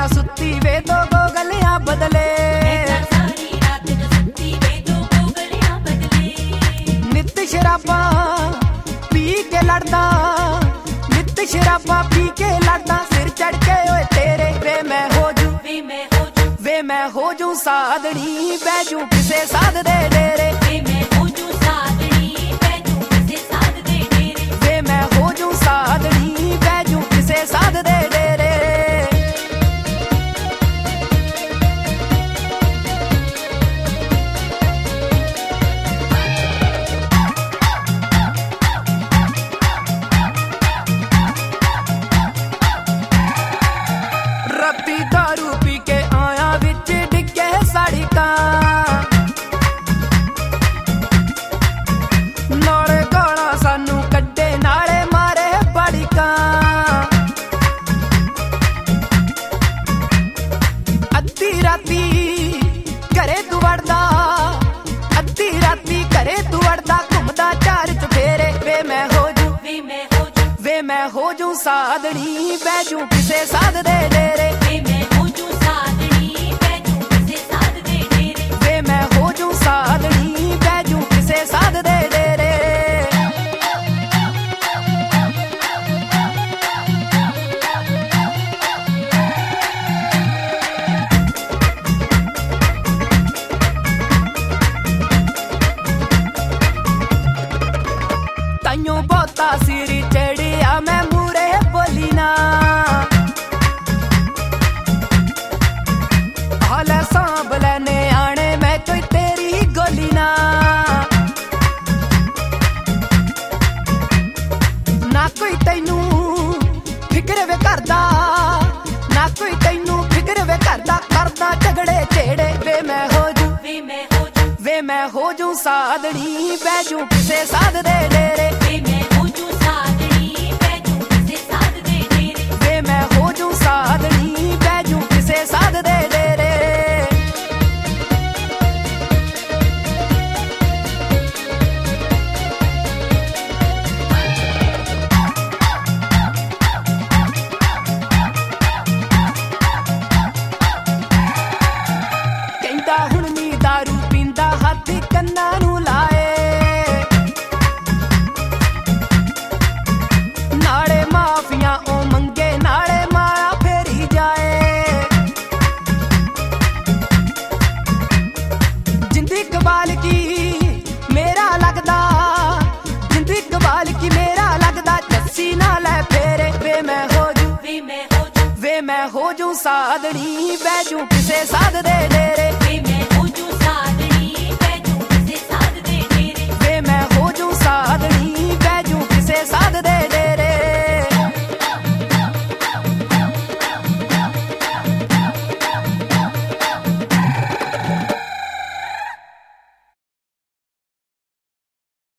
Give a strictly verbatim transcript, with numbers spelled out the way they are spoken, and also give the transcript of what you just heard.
ना सुती वे दो गोगलियां बदले नित शराबा पी के लड़दा नित शराबा पी के लड़दा सिर चढ़ के ओए तेरे वे मैं हो जू वे मैं हो जू वे मैं हो जू साधनी बैजू किसे साध दे डेरे वे मैं हो जू साधनी बैजू किसे साध दे डेरे वे मैं हो जू साधनी बैजू किसे साध दे डेरे रत्ती दारू पी के आया विच डिगे साड़ी का नाले गाला सानू कड्डे नाले मारे बड़ी का अद्धी राती घरे तू वड़दा अद्धी राती घरे तू वड़दा घुमदा चार चुफेरे वे मैं हो जू वे मैं हो जू वे मैं हो जू साधनी बैजू किसे साध दे डेरे वे मैं हो जू साधनी बैजू किसे साध दे डेरे वे मैं हो जू साधनी बैजू किसे साध दे डेरे ताइयों बहुता सिर चढ़िया मैं मूरे बोली ना हाले सांभ लेने आने मैं कोई तेरी गोली ना ना कोई तैनू फिक्र वे करदा ना कोई तैनू फिक्र वे करदा करदा झगड़े छेड़े वे मैं हो जू वे मैं हो जू वे मैं हो जू साधनी बैजू किसे साध दे डेरे वे मैं हो जू साधनी बैजू किसे साध दे डेरे वे मैं हो जू साधनी बैजू किसे साध दे डेरे ਕਹਿੰਦਾ ਹੁਣ ਨੀ दारू ਪੀਂਦਾ ਹੱਥ ਕੰਨਾਂ ਨੂੰ ਲਾਏ ਨਾਲੇ ਮਾਫੀਆਂ ਉਹ ਮੰਗੇ ਨਾਲੇ ਮਾਇਆ ਫੇਰੀ ਜਾਏ ਜਿੰਦੀ ਕਬਾਲ ਕੀ ਮੇਰਾ ਲੱਗਦਾ ਜਿੰਦੀ ਕਬਾਲ ਕੀ ਮੇਰਾ ਲੱਗਦਾ ਜੱਸੀ ਨਾਲ ਹੈ ਫੇਰੇ ਵੇ ਮੈਂ ਹੋ ਜੂ ਵੇ ਮੈਂ ਹੋ ਜੂ ਵੇ ਮੈਂ ਹੋ ਜੂ ਸਾਧਣੀ ਬੈਜੂ ਕਿਸੇ ਸਾਧ ਦੇ ਡੇਰੇ